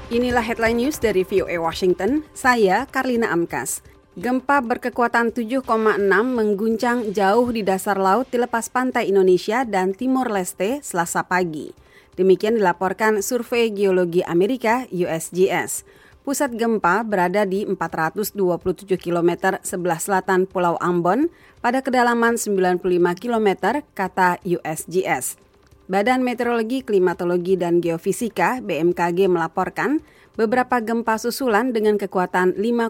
Inilah headline news dari VOA Washington, saya Karlina Amkas. Gempa berkekuatan 7,6 mengguncang jauh di dasar laut di lepas pantai Indonesia dan Timor Leste Selasa pagi. Demikian dilaporkan Survei Geologi Amerika USGS. Pusat gempa berada di 427 km sebelah selatan Pulau Ambon pada kedalaman 95 km, kata USGS. Badan Meteorologi, Klimatologi, dan Geofisika (BMKG) melaporkan beberapa gempa susulan dengan kekuatan 5,5.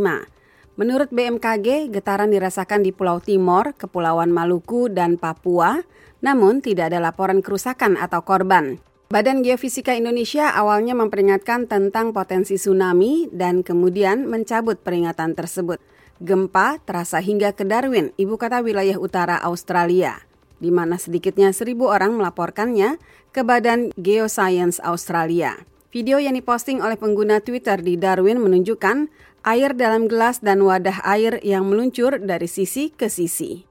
Menurut BMKG, getaran dirasakan di Pulau Timor, Kepulauan Maluku, dan Papua, namun tidak ada laporan kerusakan atau korban. Badan Geofisika Indonesia awalnya memperingatkan tentang potensi tsunami dan kemudian mencabut peringatan tersebut. Gempa terasa hingga ke Darwin, ibu kota wilayah utara Australia, di mana sedikitnya 1.000 orang melaporkannya ke Badan Geoscience Australia. Video yang diposting oleh pengguna Twitter di Darwin menunjukkan air dalam gelas dan wadah air yang meluncur dari sisi ke sisi.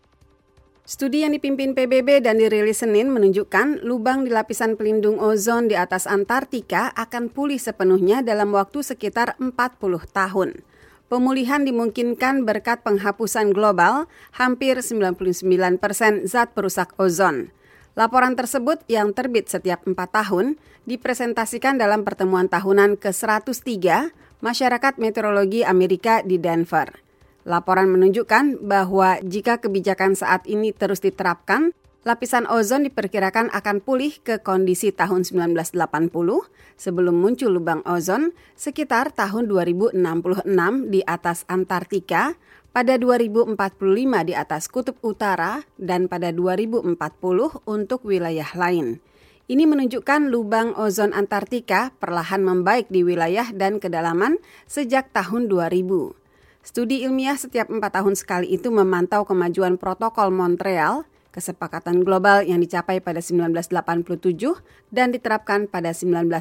Studi yang dipimpin PBB dan dirilis Senin menunjukkan lubang di lapisan pelindung ozon di atas Antartika akan pulih sepenuhnya dalam waktu sekitar 40 tahun. Pemulihan dimungkinkan berkat penghapusan global hampir 99% zat perusak ozon. Laporan tersebut yang terbit setiap 4 tahun dipresentasikan dalam pertemuan tahunan ke-103 Masyarakat Meteorologi Amerika di Denver. Laporan menunjukkan bahwa jika kebijakan saat ini terus diterapkan, lapisan ozon diperkirakan akan pulih ke kondisi tahun 1980 sebelum muncul lubang ozon sekitar tahun 2066 di atas Antartika, pada 2045 di atas Kutub Utara, dan pada 2040 untuk wilayah lain. Ini menunjukkan lubang ozon Antartika perlahan membaik di wilayah dan kedalaman sejak tahun 2000. Studi ilmiah setiap 4 tahun sekali itu memantau kemajuan protokol Montreal, kesepakatan global yang dicapai pada 1987 dan diterapkan pada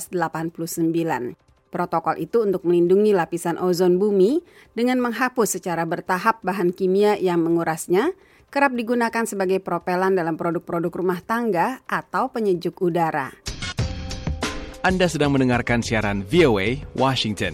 1989. Protokol itu untuk melindungi lapisan ozon bumi dengan menghapus secara bertahap bahan kimia yang mengurasnya, kerap digunakan sebagai propelan dalam produk-produk rumah tangga atau penyejuk udara. Anda sedang mendengarkan siaran VOA Washington.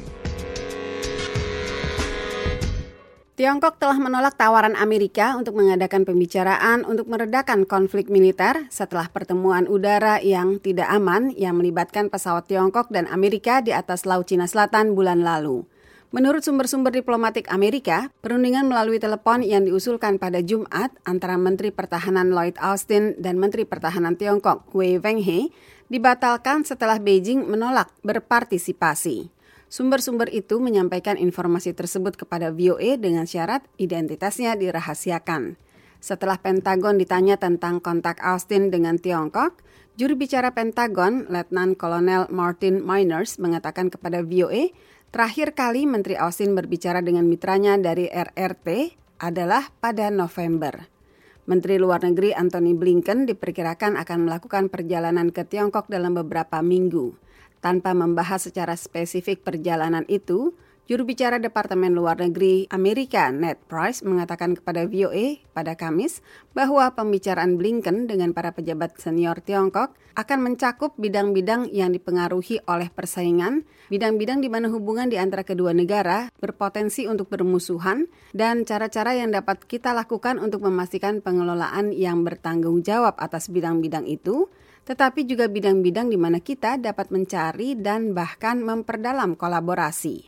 Tiongkok telah menolak tawaran Amerika untuk mengadakan pembicaraan untuk meredakan konflik militer setelah pertemuan udara yang tidak aman yang melibatkan pesawat Tiongkok dan Amerika di atas Laut Cina Selatan bulan lalu. Menurut sumber-sumber diplomatik Amerika, perundingan melalui telepon yang diusulkan pada Jumat antara Menteri Pertahanan Lloyd Austin dan Menteri Pertahanan Tiongkok Wei Fenghe dibatalkan setelah Beijing menolak berpartisipasi. Sumber-sumber itu menyampaikan informasi tersebut kepada VOA dengan syarat identitasnya dirahasiakan. Setelah Pentagon ditanya tentang kontak Austin dengan Tiongkok, juru bicara Pentagon, Letnan Kolonel Martin Miners, mengatakan kepada VOA, terakhir kali Menteri Austin berbicara dengan mitranya dari RRT adalah pada November. Menteri Luar Negeri Antony Blinken diperkirakan akan melakukan perjalanan ke Tiongkok dalam beberapa minggu. Tanpa membahas secara spesifik perjalanan itu, juru bicara Departemen Luar Negeri Amerika Ned Price mengatakan kepada VOA pada Kamis bahwa pembicaraan Blinken dengan para pejabat senior Tiongkok akan mencakup bidang-bidang yang dipengaruhi oleh persaingan, bidang-bidang di mana hubungan di antara kedua negara berpotensi untuk bermusuhan, dan cara-cara yang dapat kita lakukan untuk memastikan pengelolaan yang bertanggung jawab atas bidang-bidang itu, tetapi juga bidang-bidang di mana kita dapat mencari dan bahkan memperdalam kolaborasi.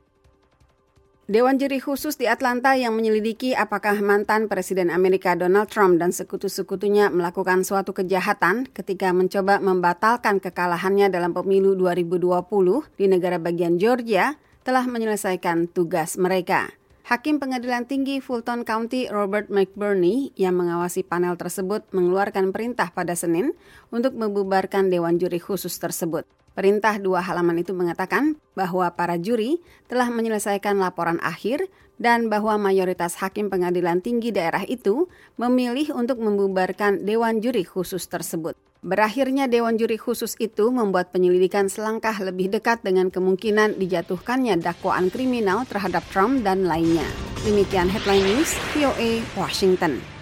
Dewan Juri Khusus di Atlanta yang menyelidiki apakah mantan Presiden Amerika Donald Trump dan sekutu-sekutunya melakukan suatu kejahatan ketika mencoba membatalkan kekalahannya dalam pemilu 2020 di negara bagian Georgia telah menyelesaikan tugas mereka. Hakim Pengadilan Tinggi Fulton County Robert McBurney yang mengawasi panel tersebut mengeluarkan perintah pada Senin untuk membubarkan Dewan Juri Khusus tersebut. Perintah 2 halaman itu mengatakan bahwa para juri telah menyelesaikan laporan akhir dan bahwa mayoritas hakim pengadilan tinggi daerah itu memilih untuk membubarkan Dewan Juri Khusus tersebut. Berakhirnya Dewan Juri Khusus itu membuat penyelidikan selangkah lebih dekat dengan kemungkinan dijatuhkannya dakwaan kriminal terhadap Trump dan lainnya. Demikian Headline News, VOA Washington.